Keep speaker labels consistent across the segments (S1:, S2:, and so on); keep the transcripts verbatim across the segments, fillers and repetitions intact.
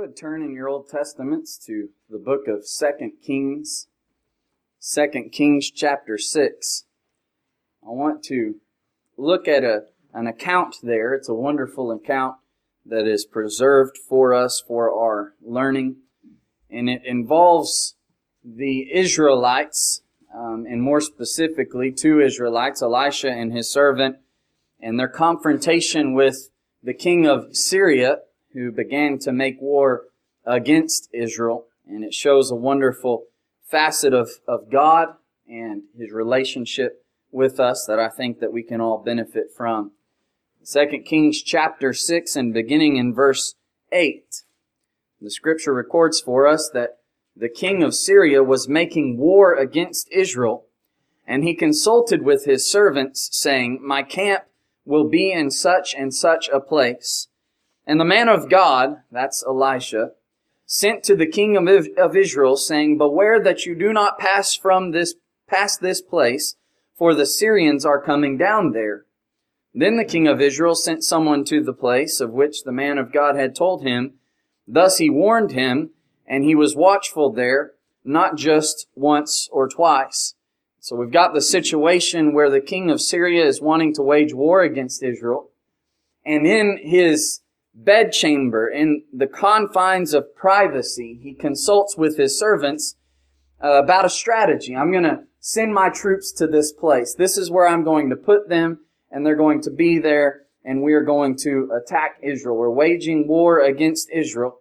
S1: would, turn in your Old Testaments to the book of Second Kings, Second Kings chapter six. I want to look at a an account there. It's a wonderful account that is preserved for us for our learning, and it involves the Israelites, um, and more specifically two Israelites, Elisha and his servant, and their confrontation with the king of Syria, who began to make war against Israel. And it shows a wonderful facet of, of God and His relationship with us that I think that we can all benefit from. Second Kings chapter six and beginning in verse eight. The scripture records for us that the king of Syria was making war against Israel, and he consulted with his servants, saying, "My camp will be in such and such a place." And the man of God, that's Elisha, sent to the king of, of Israel, saying, "Beware that you do not pass from this, past this place, for the Syrians are coming down there." Then the king of Israel sent someone to the place of which the man of God had told him. Thus he warned him, and he was watchful there, not just once or twice. So we've got the situation where the king of Syria is wanting to wage war against Israel. And in his bedchamber, in the confines of privacy, he consults with his servants uh, about a strategy. I'm going to send my troops to this place. This is where I'm going to put them, and they're going to be there, and we are going to attack Israel. We're waging war against Israel.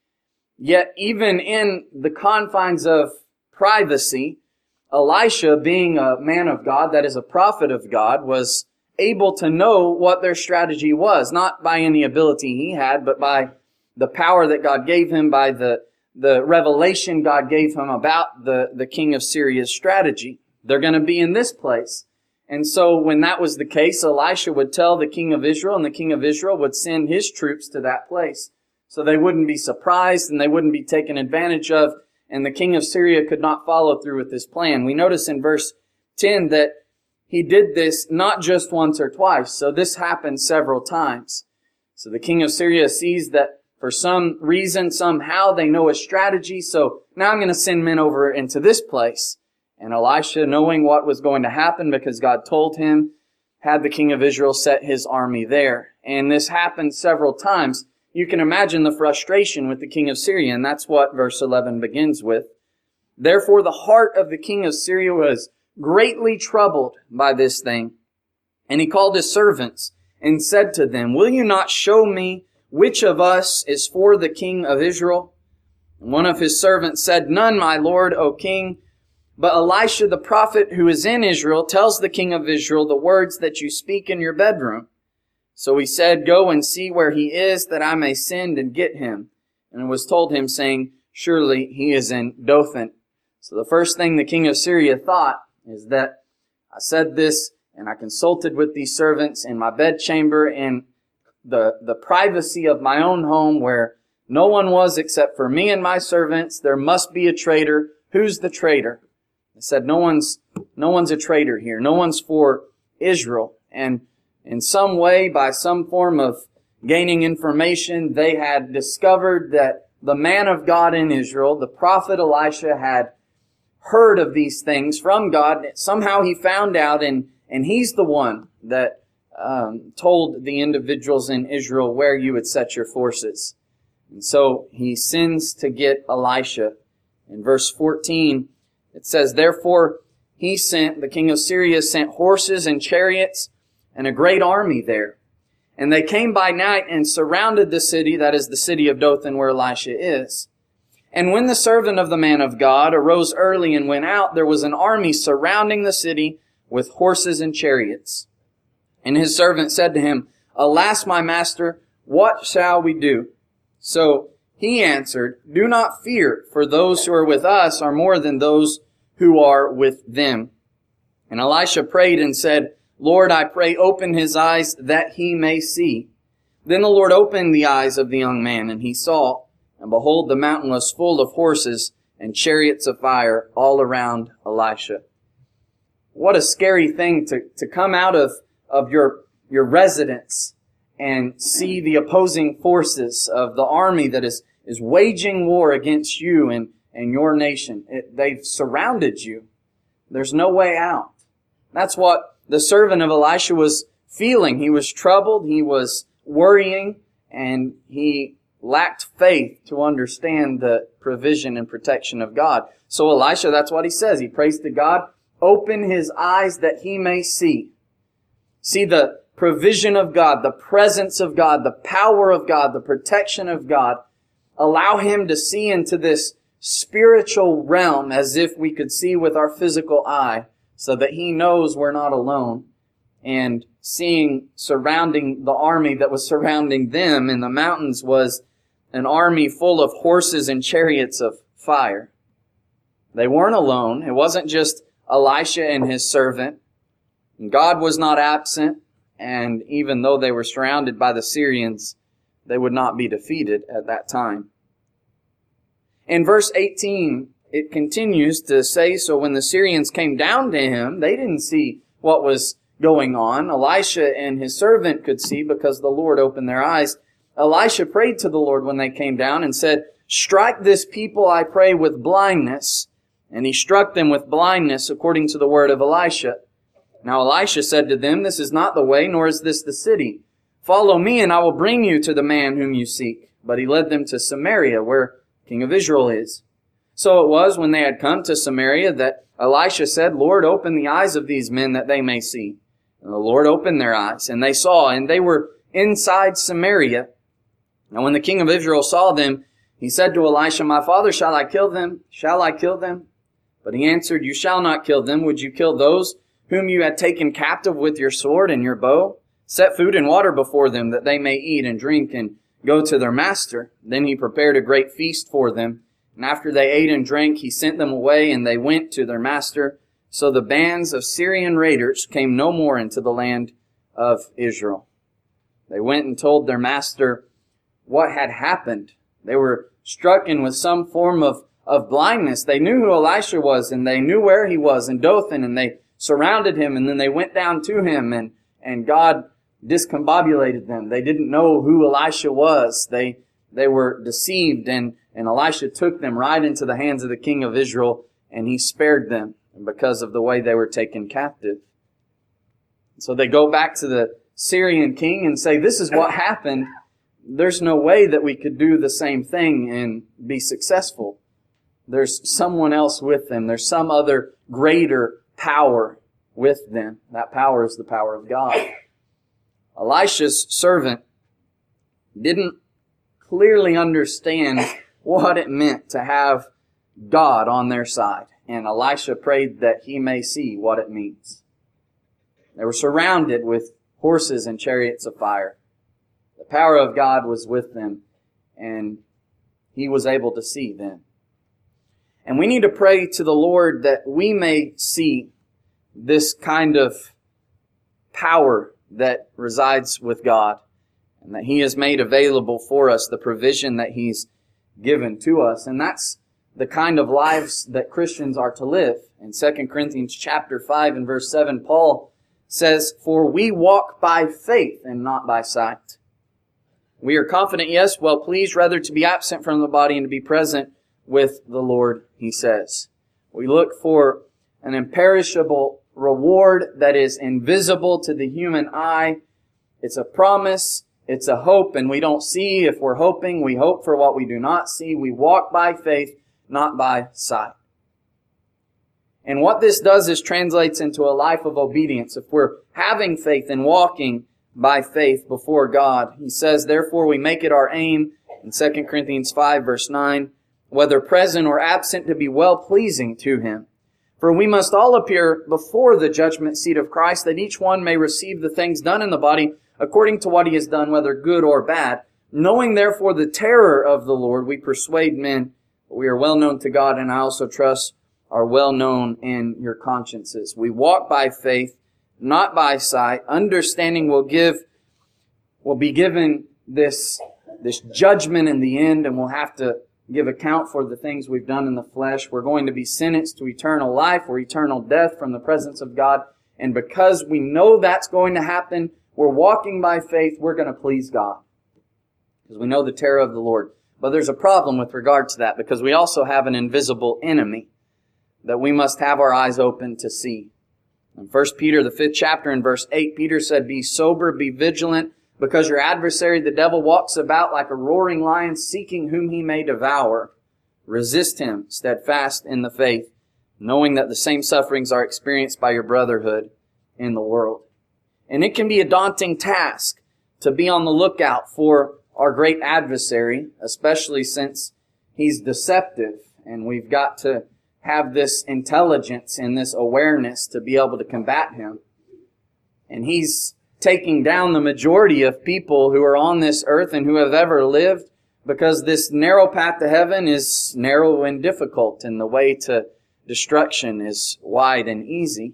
S1: Yet even in the confines of privacy, Elisha, being a man of God, that is a prophet of God, was able to know what their strategy was, not by any ability he had, but by the power that God gave him, by the, the revelation God gave him about the, the king of Syria's strategy. They're going to be in this place. And so when that was the case, Elisha would tell the king of Israel, and the king of Israel would send his troops to that place. So they wouldn't be surprised and they wouldn't be taken advantage of, and the king of Syria could not follow through with this plan. We notice in verse ten that he did this not just once or twice. So this happened several times. So the king of Syria sees that for some reason, somehow, they know a strategy. So now I'm going to send men over into this place. And Elisha, knowing what was going to happen because God told him, had the king of Israel set his army there. And this happened several times. You can imagine the frustration with the king of Syria, and that's what verse eleven begins with. Therefore the heart of the king of Syria was greatly troubled by this thing. And he called his servants and said to them, "Will you not show me which of us is for the king of Israel?" And one of his servants said, "None, my lord, O king. But Elisha the prophet who is in Israel tells the king of Israel the words that you speak in your bedroom." So he said, "Go and see where he is, that I may send and get him." And it was told him, saying, "Surely he is in Dothan." So the first thing the king of Syria thought is that I said this, and I consulted with these servants in my bedchamber in the, the privacy of my own home where no one was except for me and my servants. There must be a traitor. Who's the traitor? I said, no one's, no one's a traitor here. No one's for Israel. And in some way, by some form of gaining information, they had discovered that the man of God in Israel, the prophet Elisha, had heard of these things from God. Somehow he found out, and, and he's the one that um, told the individuals in Israel where you would set your forces. And so he sends to get Elisha. In verse fourteen, it says, "Therefore he sent, the king of Syria sent horses and chariots and a great army there. And they came by night and surrounded the city," that is the city of Dothan where Elisha is. "And when the servant of the man of God arose early and went out, there was an army surrounding the city with horses and chariots. And his servant said to him, 'Alas, my master, what shall we do?' So he answered, 'Do not fear, for those who are with us are more than those who are with them.' And Elisha prayed and said, 'Lord, I pray, open his eyes that he may see.' Then the Lord opened the eyes of the young man, and he saw, and behold, the mountain was full of horses and chariots of fire all around Elisha." What a scary thing to, to come out of, of your, your residence and see the opposing forces of the army that is, is waging war against you and, and your nation. It, they've surrounded you. There's no way out. That's what the servant of Elisha was feeling. He was troubled, he was worrying, and he lacked faith to understand the provision and protection of God. So Elisha, that's what he says. He prays to God, open his eyes that he may see. See the provision of God, the presence of God, the power of God, the protection of God. Allow him to see into this spiritual realm as if we could see with our physical eye, so that he knows we're not alone. And seeing surrounding the army that was surrounding them in the mountains was an army full of horses and chariots of fire. They weren't alone. It wasn't just Elisha and his servant. God was not absent, and even though they were surrounded by the Syrians, they would not be defeated at that time. In verse eighteen, it continues to say, so when the Syrians came down to him, they didn't see what was going on. Elisha and his servant could see because the Lord opened their eyes. Elisha prayed to the Lord when they came down and said, strike this people, I pray, with blindness. And he struck them with blindness according to the word of Elisha. Now Elisha said to them, this is not the way, nor is this the city. Follow me, and I will bring you to the man whom you seek. But he led them to Samaria, where the king of Israel is. So it was when they had come to Samaria that Elisha said, Lord, open the eyes of these men that they may see. And the Lord opened their eyes, and they saw, and they were inside Samaria. Now when the king of Israel saw them, he said to Elisha, my father, shall I kill them? Shall I kill them? But he answered, you shall not kill them. Would you kill those whom you had taken captive with your sword and your bow? Set food and water before them, that they may eat and drink and go to their master. Then he prepared a great feast for them. And after they ate and drank, he sent them away, and they went to their master. So the bands of Syrian raiders came no more into the land of Israel. They went and told their master what had happened. They were stricken with some form of, of blindness. They knew who Elisha was, and they knew where he was in Dothan, and they surrounded him, and then they went down to him, and, and God discombobulated them. They didn't know who Elisha was. They they were deceived, and, and Elisha took them right into the hands of the king of Israel, and he spared them because of the way they were taken captive. So they go back to the Syrian king and say, this is what happened. There's no way that we could do the same thing and be successful. There's someone else with them. There's some other greater power with them. That power is the power of God. Elisha's servant didn't clearly understand what it meant to have God on their side. And Elisha prayed that he may see what it means. They were surrounded with horses and chariots of fire. The power of God was with them, and he was able to see them. And we need to pray to the Lord that we may see this kind of power that resides with God, and that he has made available for us, the provision that he's given to us. And that's the kind of lives that Christians are to live. In Second Corinthians chapter five and verse seven, Paul says, for we walk by faith and not by sight. We are confident, yes, well pleased rather to be absent from the body and to be present with the Lord, he says. We look for an imperishable reward that is invisible to the human eye. It's a promise, it's a hope, and we don't see if we're hoping. We hope for what we do not see. We walk by faith, not by sight. And what this does is translates into a life of obedience. If we're having faith and walking by faith before God, he says, therefore we make it our aim, in Second Corinthians five verse nine, whether present or absent, to be well-pleasing to him. For we must all appear before the judgment seat of Christ, that each one may receive the things done in the body according to what he has done, whether good or bad. Knowing therefore the terror of the Lord, we persuade men. We are well known to God, and I also trust are well known in your consciences. We walk by faith, not by sight. Understanding will give, will be given this, this judgment in the end, and we'll have to give account for the things we've done in the flesh. We're going to be sentenced to eternal life or eternal death from the presence of God. And because we know that's going to happen, we're walking by faith, we're going to please God. Because we know the terror of the Lord. But there's a problem with regard to that, because we also have an invisible enemy that we must have our eyes open to see. In First Peter, the fifth chapter, in verse eight, Peter said, "Be sober, be vigilant, because your adversary, the devil, walks about like a roaring lion, seeking whom he may devour. Resist him, steadfast in the faith, knowing that the same sufferings are experienced by your brotherhood in the world." And it can be a daunting task to be on the lookout for our great adversary, especially since he's deceptive, and we've got to have this intelligence and this awareness to be able to combat him. And he's taking down the majority of people who are on this earth and who have ever lived, because this narrow path to heaven is narrow and difficult, and the way to destruction is wide and easy.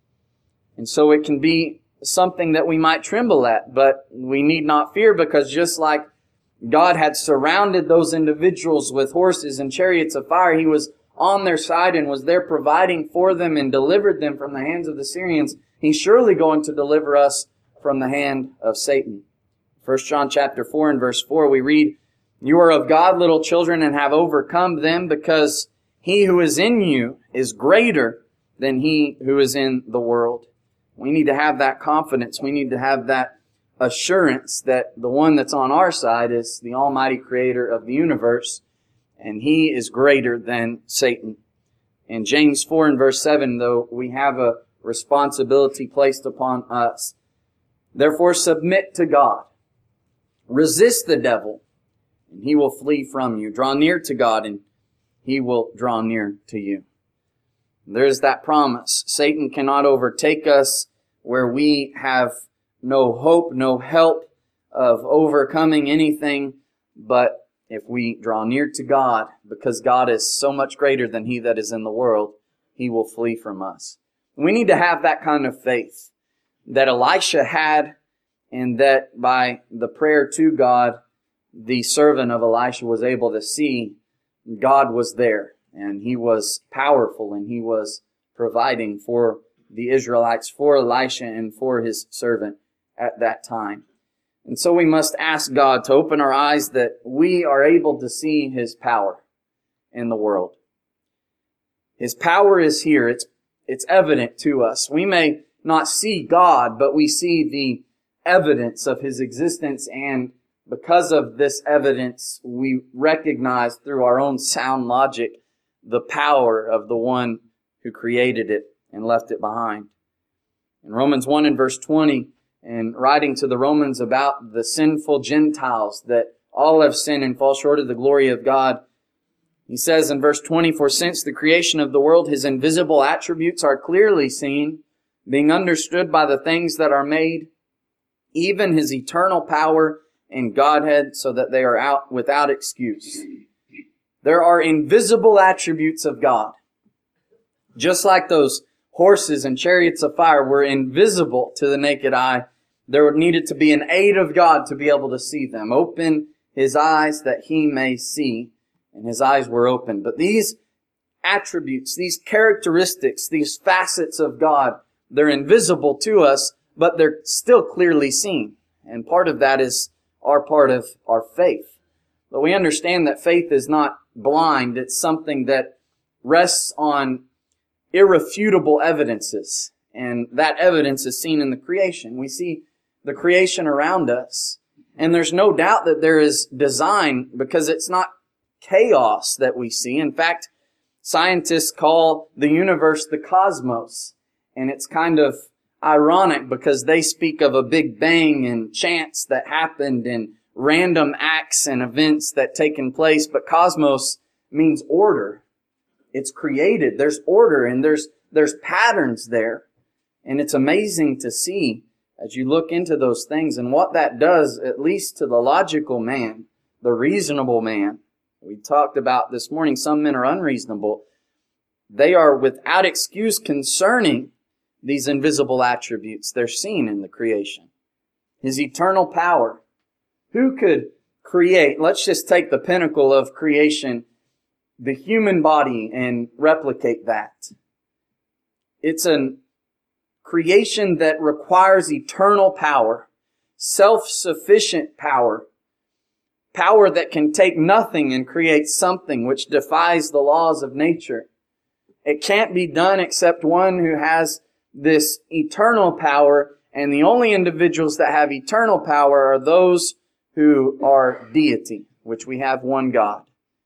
S1: And so it can be something that we might tremble at, but we need not fear, because just like God had surrounded those individuals with horses and chariots of fire, He was on their side and was there providing for them and delivered them from the hands of the Syrians. He's surely going to deliver us from the hand of Satan. First John chapter four and verse four, we read, "You are of God, little children, and have overcome them, because He who is in you is greater than he who is in the world." We need to have that confidence. We need to have that assurance that the one that's on our side is the Almighty Creator of the universe, and He is greater than Satan. In James four and verse seven, though, we have a responsibility placed upon us. "Therefore submit to God. Resist the devil, and he will flee from you. Draw near to God, and He will draw near to you." There's that promise. Satan cannot overtake us where we have no hope, no help of overcoming anything. But if we draw near to God, because God is so much greater than he that is in the world, He will flee from us. We need to have that kind of faith that Elisha had, and that by the prayer to God, the servant of Elisha was able to see God was there, and He was powerful, and He was providing for the Israelites, for Elisha, and for His servant at that time. And so we must ask God to open our eyes that we are able to see His power in the world. His power is here. It's, it's evident to us. We may not see God, but we see the evidence of His existence, and because of this evidence, we recognize through our own sound logic the power of the one who created it and left it behind. In Romans one and verse twenty, and writing to the Romans about the sinful Gentiles, that all have sinned and fall short of the glory of God, he says in verse twenty, "For since the creation of the world, His invisible attributes are clearly seen, being understood by the things that are made, even His eternal power and Godhead, so that they are out without excuse." There are invisible attributes of God. Just like those horses and chariots of fire were invisible to the naked eye, there needed to be an aid of God to be able to see them. Open His eyes that He may see. And His eyes were open. But these attributes, these characteristics, these facets of God, they're invisible to us, but they're still clearly seen. And part of that is our part of our faith. But we understand that faith is not blind. It's something that rests on irrefutable evidences. And that evidence is seen in the creation. We see the creation around us. And there's no doubt that there is design, because it's not chaos that we see. In fact, scientists call the universe the cosmos. And it's kind of ironic, because they speak of a big bang and chance that happened and random acts and events that taken place. But cosmos means order. It's created. There's order, and there's there's patterns there. And it's amazing to see as you look into those things and what that does, at least to the logical man, the reasonable man. We talked about this morning, some men are unreasonable. They are without excuse concerning these invisible attributes. They're seen in the creation. His eternal power. Who could create, let's just take the pinnacle of creation, the human body, and replicate that? It's a creation that requires eternal power. self-sufficient power. Power that can take nothing and create something which defies the laws of nature. It can't be done except one who has this eternal power, and the only individuals that have eternal power are those who are deity, which we have one God.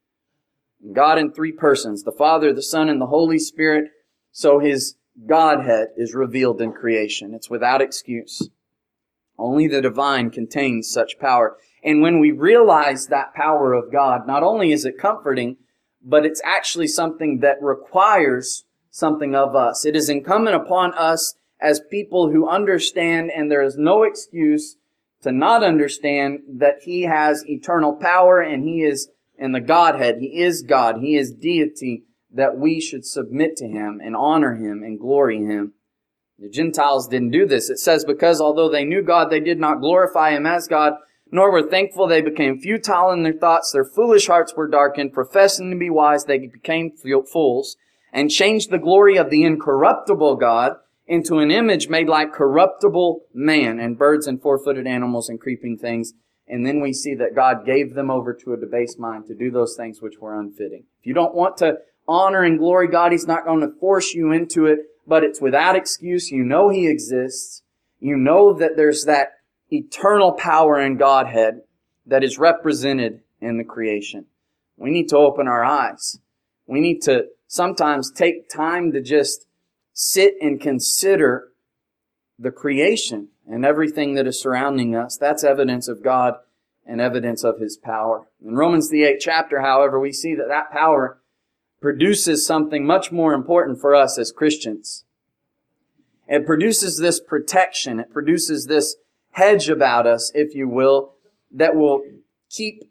S1: God in three persons, the Father, the Son, and the Holy Spirit. So His Godhead is revealed in creation. It's without excuse. Only the divine contains such power. And when we realize that power of God, not only is it comforting, but it's actually something that requires something of us. It is incumbent upon us as people who understand, and there is no excuse to not understand that He has eternal power and He is in the Godhead. He is God. He is deity, that we should submit to Him and honor Him and glory Him. The Gentiles didn't do this. It says, because although they knew God, they did not glorify Him as God, nor were thankful. They became futile in their thoughts. Their foolish hearts were darkened. Professing to be wise, they became fools, and changed the glory of the incorruptible God into an image made like corruptible man, and birds and four-footed animals and creeping things. And then we see that God gave them over to a debased mind to do those things which were unfitting. If you don't want to honor and glory God, He's not going to force you into it, but it's without excuse. You know He exists. You know that there's that eternal power in Godhead that is represented in the creation. We need to open our eyes. We need to sometimes take time to just sit and consider the creation and everything that is surrounding us. That's evidence of God and evidence of His power. In Romans the eighth chapter, however, we see that that power produces something much more important for us as Christians. It produces this protection. It produces this hedge about us, if you will, that will keep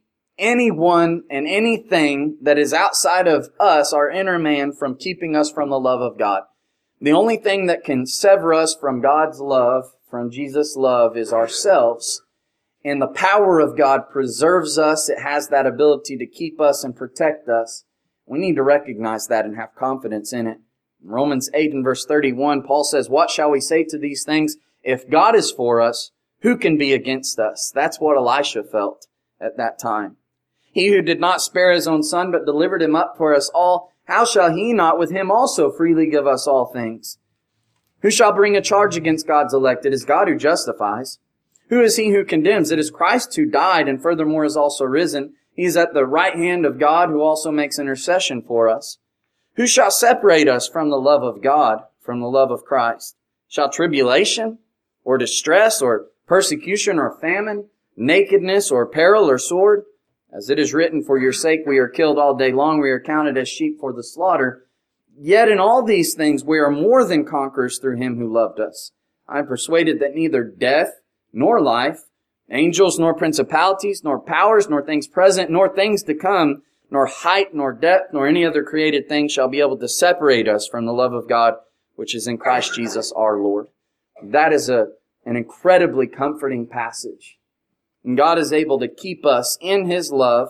S1: anyone and anything that is outside of us, our inner man, from keeping us from the love of God. The only thing that can sever us from God's love, from Jesus' love, is ourselves. And the power of God preserves us. It has that ability to keep us and protect us. We need to recognize that and have confidence in it. In Romans eight and verse thirty-one, Paul says, "What shall we say to these things? If God is for us, who can be against us?" That's what Elisha felt at that time. "He who did not spare His own Son, but delivered Him up for us all, how shall He not with Him also freely give us all things? Who shall bring a charge against God's elect? It is God who justifies. Who is He who condemns? It is Christ who died and furthermore is also risen. He is at the right hand of God, who also makes intercession for us. Who shall separate us from the love of God, from the love of Christ? Shall tribulation, or distress, or persecution, or famine, nakedness, or peril, or sword? As it is written, for your sake we are killed all day long, we are counted as sheep for the slaughter. Yet in all these things we are more than conquerors through Him who loved us. I am persuaded that neither death, nor life, angels, nor principalities, nor powers, nor things present, nor things to come, nor height, nor depth, nor any other created thing shall be able to separate us from the love of God, which is in Christ Jesus our Lord." That is a, an incredibly comforting passage. And God is able to keep us in His love.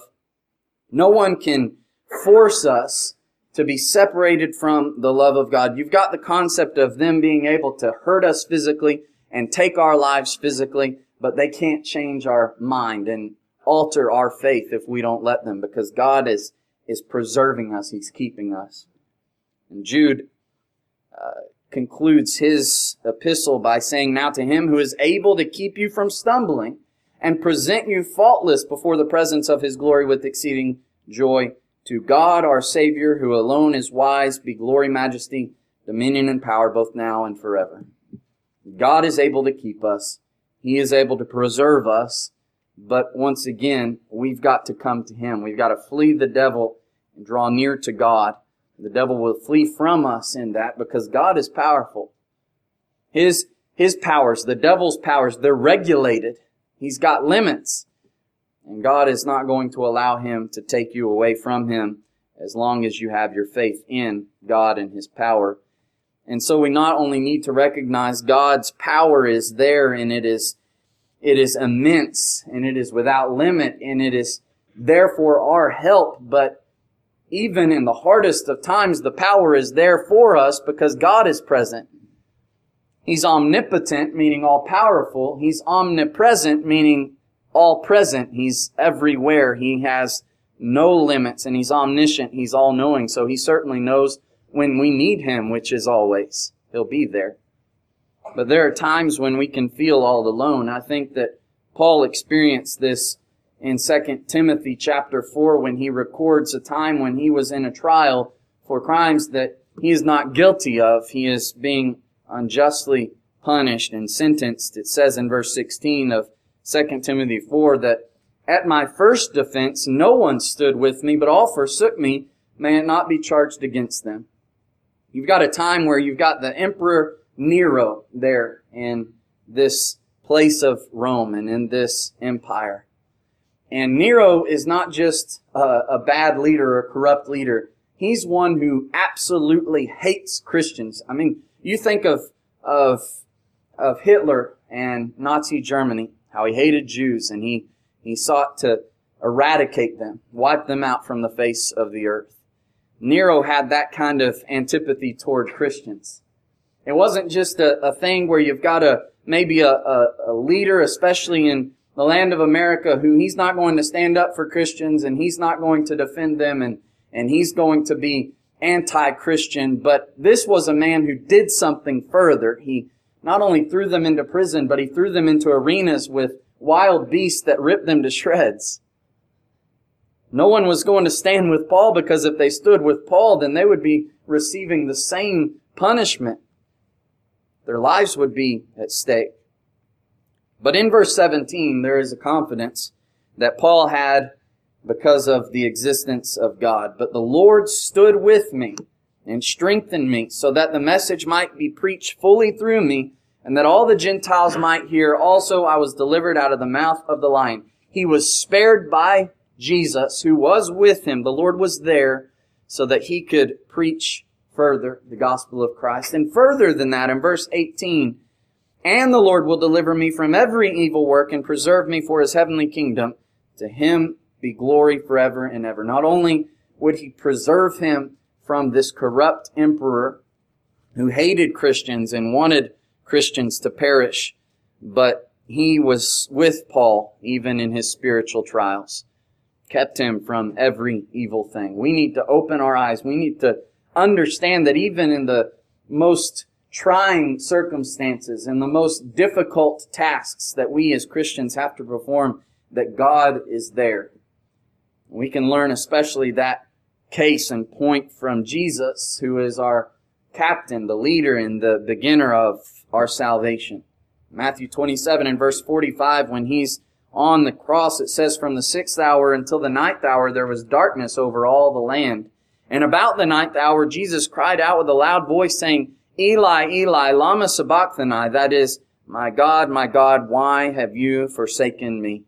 S1: No one can force us to be separated from the love of God. You've got the concept of them being able to hurt us physically and take our lives physically, but they can't change our mind and alter our faith if we don't let them, because God is, is preserving us. He's keeping us. And Jude uh, concludes his epistle by saying, "Now to Him who is able to keep you from stumbling and present you faultless before the presence of His glory with exceeding joy, to God our Savior, who alone is wise, be glory, majesty, dominion, and power, both now and forever." God is able to keep us. He is able to preserve us. But once again, we've got to come to Him. We've got to flee the devil and draw near to God. The devil will flee from us in that, because God is powerful. His, his powers, the devil's powers, they're regulated. He's got limits. And God is not going to allow him to take you away from Him as long as you have your faith in God and His power. And so we not only need to recognize God's power is there, and it is It is immense, and it is without limit, and it is therefore our help. But even in the hardest of times, the power is there for us because God is present. He's omnipotent, meaning all-powerful. He's omnipresent, meaning all-present. He's everywhere. He has no limits, and He's omniscient. He's all-knowing, so He certainly knows when we need Him, which is always. He'll be there. But there are times when we can feel all alone. I think that Paul experienced this in Second Timothy chapter four when he records a time when he was in a trial for crimes that he is not guilty of. He is being unjustly punished and sentenced. It says in verse sixteen of Second Timothy four that, "At my first defense no one stood with me, but all forsook me. May it not be charged against them." You've got a time where you've got the Emperor Nero there in this place of Rome and in this empire. And Nero is not just a, a bad leader or a corrupt leader. He's one who absolutely hates Christians. I mean, you think of, of, of Hitler and Nazi Germany, how he hated Jews and he, he sought to eradicate them, wipe them out from the face of the earth. Nero had that kind of antipathy toward Christians. It wasn't just a, a thing where you've got a maybe a, a, a leader, especially in the land of America, who he's not going to stand up for Christians and he's not going to defend them and, and he's going to be anti-Christian. But this was a man who did something further. He not only threw them into prison, but he threw them into arenas with wild beasts that ripped them to shreds. No one was going to stand with Paul, because if they stood with Paul, then they would be receiving the same punishment. Their lives would be at stake. But in verse seventeen, there is a confidence that Paul had because of the existence of God. "But the Lord stood with me and strengthened me, so that the message might be preached fully through me, and that all the Gentiles might hear. Also I was delivered out of the mouth of the lion." He was spared by Jesus, who was with him. The Lord was there so that he could preach further the gospel of Christ. And further than that, in verse eighteen, "And the Lord will deliver me from every evil work and preserve me for His heavenly kingdom. To Him be glory forever and ever." Not only would He preserve him from this corrupt emperor who hated Christians and wanted Christians to perish, but He was with Paul even in his spiritual trials, kept him from every evil thing. We need to open our eyes. We need to understand that even in the most trying circumstances and the most difficult tasks that we as Christians have to perform, that God is there. We can learn especially that case and point from Jesus, who is our captain, the leader, and the beginner of our salvation. Matthew twenty-seven and verse forty-five, when He's on the cross, it says, "From the sixth hour until the ninth hour there was darkness over all the land. And about the ninth hour Jesus cried out with a loud voice, saying, Eli, Eli, lama sabachthani," that is, "My God, my God, why have you forsaken me?"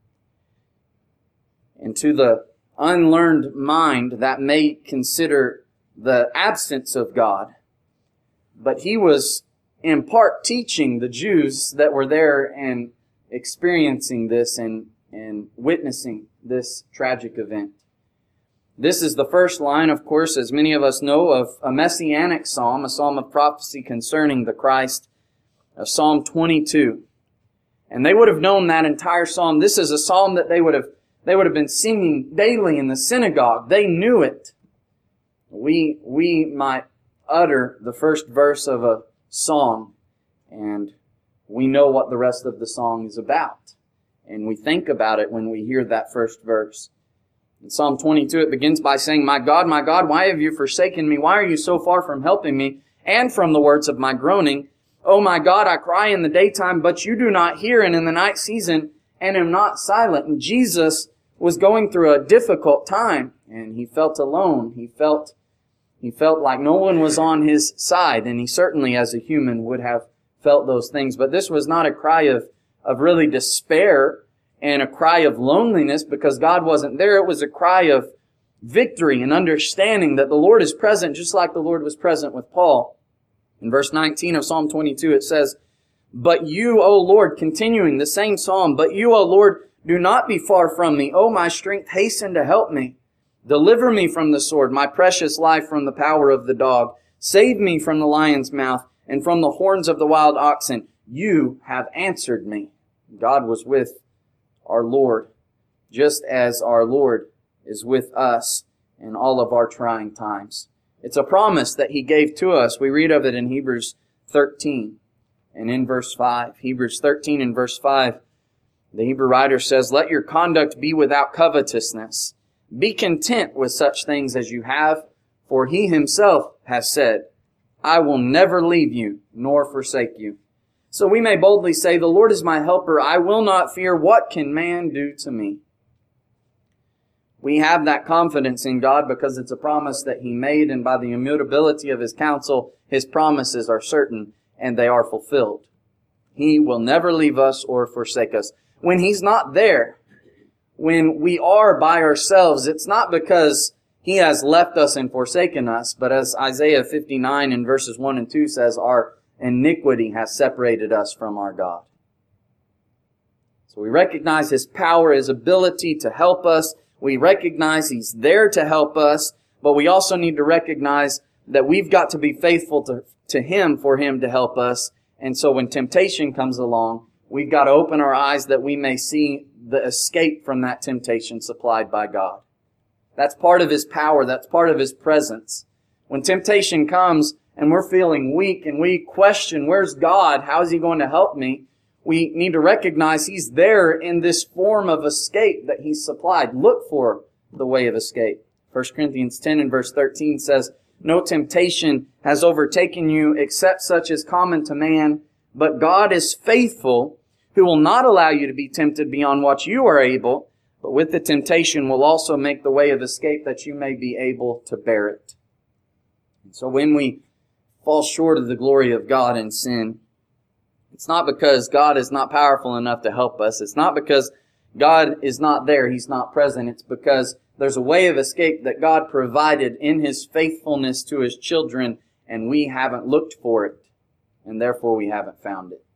S1: And to the unlearned mind, that may consider the absence of God. But He was in part teaching the Jews that were there and experiencing this and, and witnessing this tragic event. This is the first line, of course, as many of us know, of a messianic psalm, a psalm of prophecy concerning the Christ, of Psalm twenty-two. And they would have known that entire psalm. This is a psalm that they would have they would have been singing daily in the synagogue. They knew it. We we might utter the first verse of a song, and we know what the rest of the song is about. And we think about it when we hear that first verse. In Psalm twenty-two, it begins by saying, "My God, my God, why have you forsaken me? Why are you so far from helping me and from the words of my groaning? Oh my God, I cry in the daytime, but you do not hear, and in the night season, and am not silent." And Jesus was going through a difficult time, and He felt alone. He felt, he felt like no one was on His side, and He certainly, as a human, would have felt those things. But this was not a cry of, of really despair and a cry of loneliness because God wasn't there. It was a cry of victory and understanding that the Lord is present, just like the Lord was present with Paul. In verse nineteen of Psalm twenty-two, it says, "But you, O Lord," continuing the same psalm, "But you, O Lord, do not be far from me. O my strength, hasten to help me. Deliver me from the sword, my precious life from the power of the dog. Save me from the lion's mouth, and from the horns of the wild oxen. You have answered me. God was with our Lord, just as our Lord is with us in all of our trying times. It's a promise that He gave to us. We read of it in Hebrews thirteen and in verse five. Hebrews thirteen and verse five, the Hebrew writer says, "Let your conduct be without covetousness. Be content with such things as you have, for He Himself has said, I will never leave you nor forsake you." So we may boldly say, "The Lord is my helper. I will not fear. What can man do to me?" We have that confidence in God because it's a promise that He made, and by the immutability of His counsel, His promises are certain and they are fulfilled. He will never leave us or forsake us. When He's not there, when we are by ourselves, it's not because He has left us and forsaken us, but as Isaiah fifty-nine in verses one and two says, our iniquity has separated us from our God. So we recognize His power, His ability to help us. We recognize He's there to help us, but we also need to recognize that we've got to be faithful to, to Him for Him to help us. And so when temptation comes along, we've got to open our eyes that we may see the escape from that temptation supplied by God. That's part of His power. That's part of His presence. When temptation comes and we're feeling weak and we question, where's God? How is He going to help me? We need to recognize He's there in this form of escape that He's supplied. Look for the way of escape. First Corinthians ten and verse thirteen says, "No temptation has overtaken you except such as common to man, but God is faithful, who will not allow you to be tempted beyond what you are able, but with the temptation will also make the way of escape that you may be able to bear it." And so when we fall short of the glory of God in sin, it's not because God is not powerful enough to help us. It's not because God is not there, He's not present. It's because there's a way of escape that God provided in His faithfulness to His children, and we haven't looked for it, and therefore we haven't found it.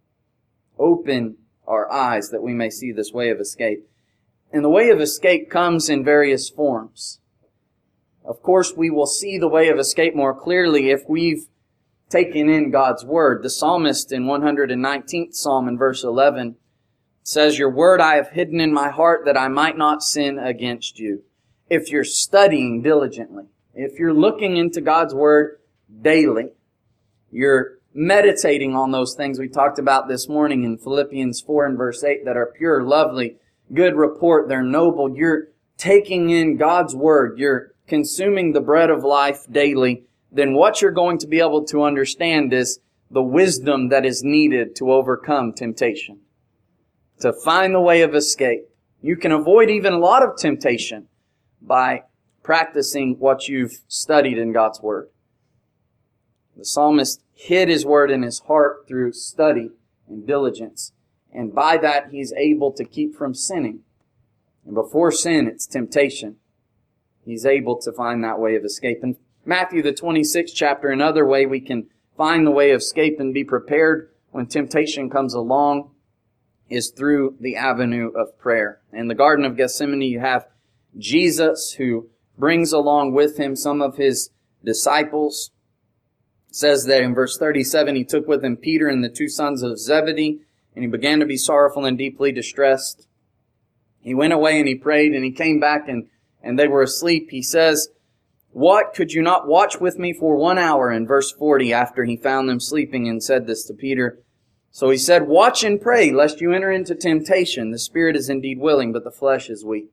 S1: Open our eyes that we may see this way of escape. And the way of escape comes in various forms. Of course, we will see the way of escape more clearly if we've taken in God's Word. The psalmist in one hundred nineteenth Psalm in verse eleven says, "Your Word I have hidden in my heart that I might not sin against you." If you're studying diligently, if you're looking into God's Word daily, you're meditating on those things we talked about this morning in Philippians four and verse eight that are pure, lovely, good report, they're noble. You're taking in God's Word. You're consuming the bread of life daily. Then what you're going to be able to understand is the wisdom that is needed to overcome temptation, to find the way of escape. You can avoid even a lot of temptation by practicing what you've studied in God's Word. The psalmist hid his Word in his heart through study and diligence. And by that, he's able to keep from sinning. And before sin, it's temptation. He's able to find that way of escape. In Matthew, the twenty-sixth chapter, another way we can find the way of escape and be prepared when temptation comes along is through the avenue of prayer. In the Garden of Gethsemane, you have Jesus who brings along with Him some of His disciples. It says that in verse thirty-seven, He took with Him Peter and the two sons of Zebedee, and He began to be sorrowful and deeply distressed. He went away and He prayed, and He came back and, and they were asleep. He says, "What, could you not watch with me for one hour?" In verse forty, after He found them sleeping and said this to Peter. So He said, "Watch and pray, lest you enter into temptation. The spirit is indeed willing, but the flesh is weak."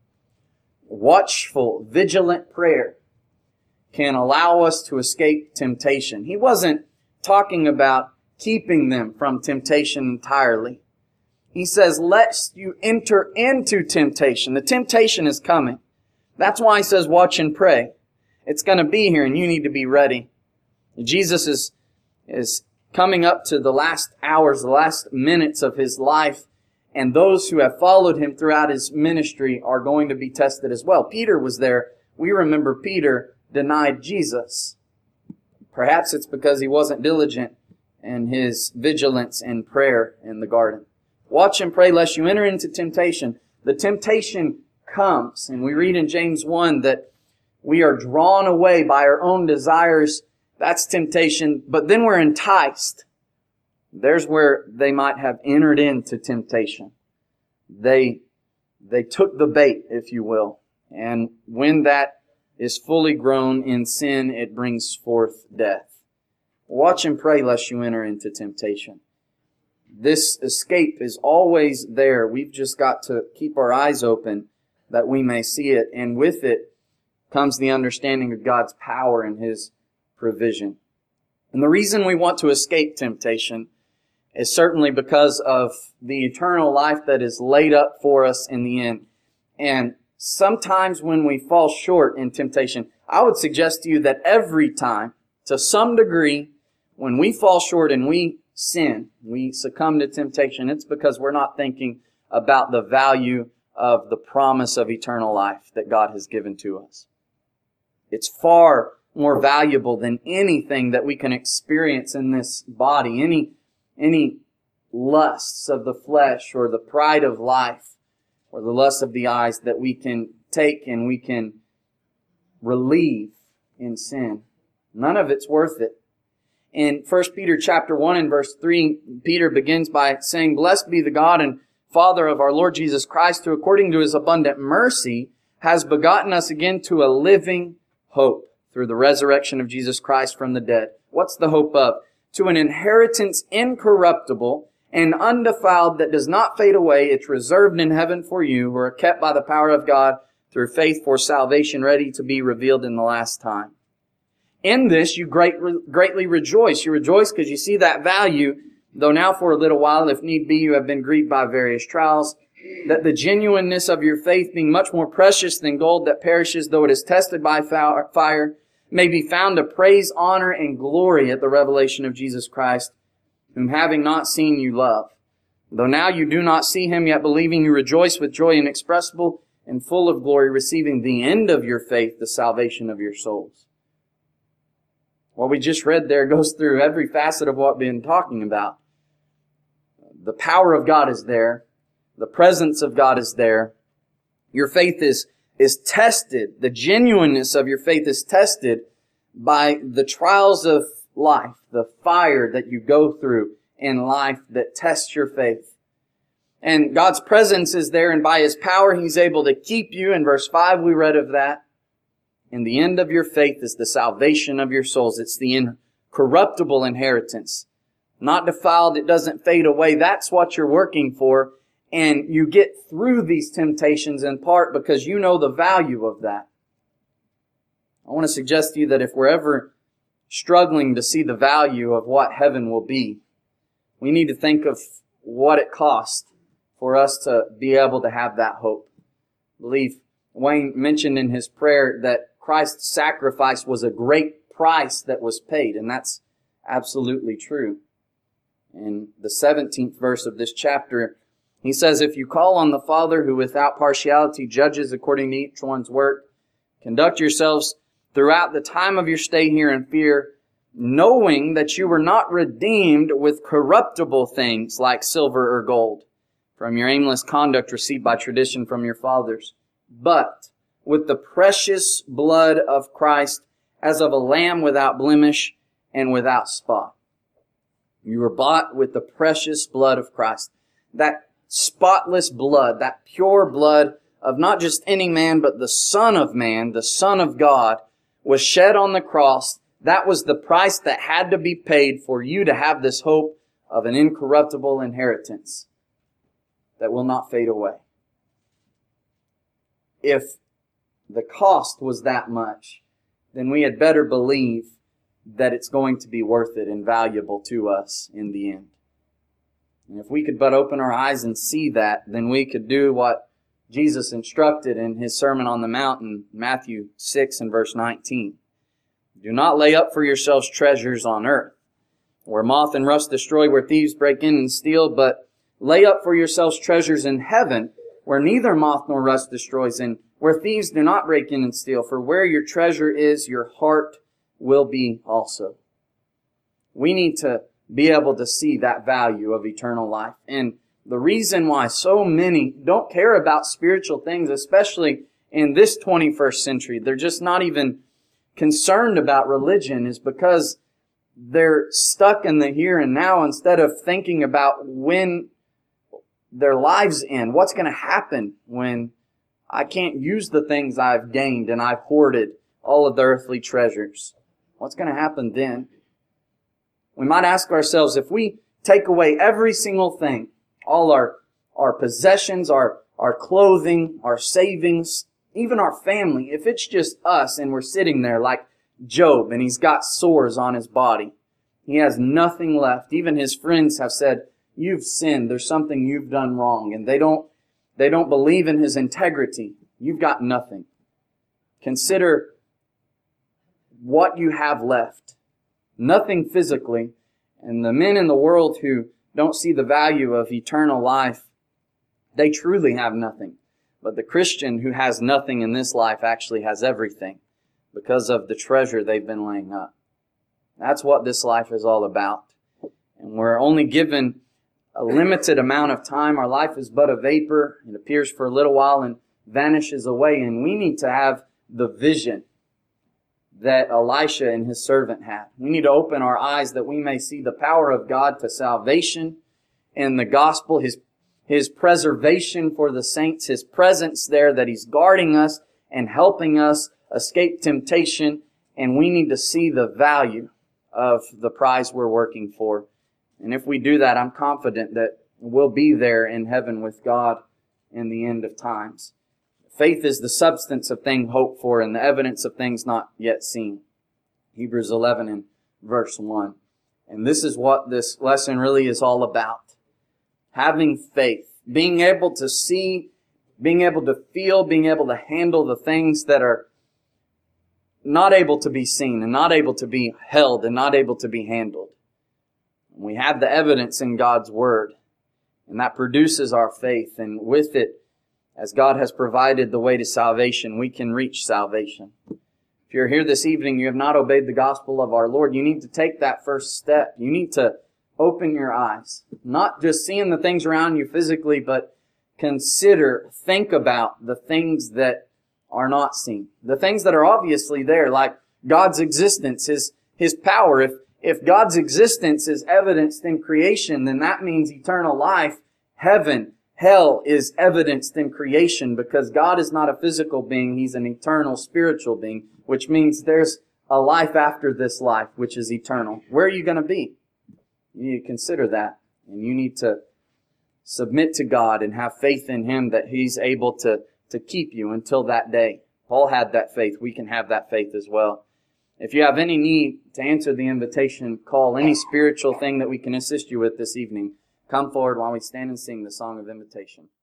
S1: Watchful, vigilant prayer can allow us to escape temptation. He wasn't talking about keeping them from temptation entirely. He says, lest you enter into temptation. The temptation is coming. That's why He says, watch and pray. It's going to be here and you need to be ready. Jesus is, is coming up to the last hours, the last minutes of His life, and those who have followed Him throughout His ministry are going to be tested as well. Peter was there. We remember Peter denied Jesus. Perhaps it's because he wasn't diligent in his vigilance and prayer in the garden. Watch and pray lest you enter into temptation. The temptation comes, and we read in James one that we are drawn away by our own desires That's temptation. But then we're enticed. There's where they might have entered into temptation. They, they took the bait, if you will. And when that is fully grown in sin, it brings forth death. Watch and pray lest you enter into temptation. This escape is always there. We've just got to keep our eyes open that we may see it. And with it comes the understanding of God's power and His provision. And the reason we want to escape temptation is certainly because of the eternal life that is laid up for us in the end. And sometimes when we fall short in temptation, I would suggest to you that every time, to some degree, when we fall short and we sin, we succumb to temptation, it's because we're not thinking about the value of the promise of eternal life that God has given to us. It's far more valuable than anything that we can experience in this body, any, any lusts of the flesh or the pride of life or the lust of the eyes that we can take and we can relieve in sin. None of it's worth it. In First Peter chapter one and verse three, Peter begins by saying, "Blessed be the God and Father of our Lord Jesus Christ, who according to His abundant mercy has begotten us again to a living hope through the resurrection of Jesus Christ from the dead." What's the hope of? To an inheritance incorruptible and undefiled that does not fade away. It's reserved in heaven for you, who are kept by the power of God through faith for salvation, ready to be revealed in the last time. In this you great, greatly rejoice. You rejoice because you see that value, though now for a little while, if need be, you have been grieved by various trials, that the genuineness of your faith, being much more precious than gold that perishes, though it is tested by fire, may be found to praise, honor, and glory at the revelation of Jesus Christ, whom having not seen you love. Though now you do not see Him, yet believing you rejoice with joy inexpressible and full of glory, receiving the end of your faith, the salvation of your souls. What we just read there goes through every facet of what we've been talking about. The power of God is there. The presence of God is there. Your faith is, is tested. The genuineness of your faith is tested by the trials of life, the fire that you go through in life that tests your faith. And God's presence is there, and by His power He's able to keep you. In verse five we read of that. And the end of your faith is the salvation of your souls. It's the incorruptible inheritance. Not defiled, it doesn't fade away. That's what you're working for. And you get through these temptations in part because you know the value of that. I want to suggest to you that if we're ever struggling to see the value of what heaven will be, we need to think of what it cost for us to be able to have that hope. I believe Wayne mentioned in his prayer that Christ's sacrifice was a great price that was paid, and that's absolutely true. In the seventeenth verse of this chapter, he says, "If you call on the Father, who without partiality judges according to each one's work, conduct yourselves throughout the time of your stay here in fear, knowing that you were not redeemed with corruptible things like silver or gold from your aimless conduct received by tradition from your fathers, but with the precious blood of Christ, as of a lamb without blemish and without spot." You were bought with the precious blood of Christ. That spotless blood, that pure blood of not just any man, but the Son of Man, the Son of God, was shed on the cross. That was the price that had to be paid for you to have this hope of an incorruptible inheritance that will not fade away. If the cost was that much, then we had better believe that it's going to be worth it and valuable to us in the end. And if we could but open our eyes and see that, then we could do what Jesus instructed in His Sermon on the Mount in Matthew six and verse nineteen. "Do not lay up for yourselves treasures on earth, where moth and rust destroy, where thieves break in and steal, but lay up for yourselves treasures in heaven, where neither moth nor rust destroys, and where thieves do not break in and steal. For where your treasure is, your heart will be also." We need to be able to see that value of eternal life. And the reason why so many don't care about spiritual things, especially in this twenty-first century, they're just not even concerned about religion is because they're stuck in the here and now instead of thinking about when their lives end. What's going to happen when I can't use the things I've gained and I've hoarded all of the earthly treasures? What's going to happen then? We might ask ourselves, if we take away every single thing, all our, our possessions, our, our clothing, our savings, even our family, if it's just us and we're sitting there like Job and he's got sores on his body, he has nothing left. Even his friends have said, you've sinned, there's something you've done wrong, and they don't, they don't believe in his integrity. You've got nothing. Consider what you have left. Nothing physically. And the men in the world who don't see the value of eternal life, they truly have nothing. But the Christian who has nothing in this life actually has everything because of the treasure they've been laying up. That's what this life is all about. And we're only given a limited amount of time. Our life is but a vapor. It appears for a little while and vanishes away. And we need to have the vision that Elisha and his servant had. We need to open our eyes that we may see the power of God to salvation in the gospel, His, His preservation for the saints, His presence there, that He's guarding us and helping us escape temptation. And we need to see the value of the prize we're working for. And if we do that, I'm confident that we'll be there in heaven with God in the end of times. Faith is the substance of things hoped for and the evidence of things not yet seen. Hebrews eleven and verse one. And this is what this lesson really is all about. Having faith. Being able to see, being able to feel, being able to handle the things that are not able to be seen and not able to be held and not able to be handled. We have the evidence in God's Word, and that produces our faith. And with it, as God has provided the way to salvation, we can reach salvation. If you're here this evening, you have not obeyed the gospel of our Lord, you need to take that first step. You need to open your eyes. Not just seeing the things around you physically, but consider, think about the things that are not seen. The things that are obviously there, like God's existence, His, His power. If, if God's existence is evidenced in creation, then that means eternal life, heaven, hell is evidenced in creation, because God is not a physical being. He's an eternal spiritual being, which means there's a life after this life, which is eternal. Where are you going to be? You need to consider that. And you need to submit to God and have faith in Him that He's able to, to keep you until that day. Paul had that faith. We can have that faith as well. If you have any need to answer the invitation, call any spiritual thing that we can assist you with this evening, come forward while we stand and sing the song of invitation.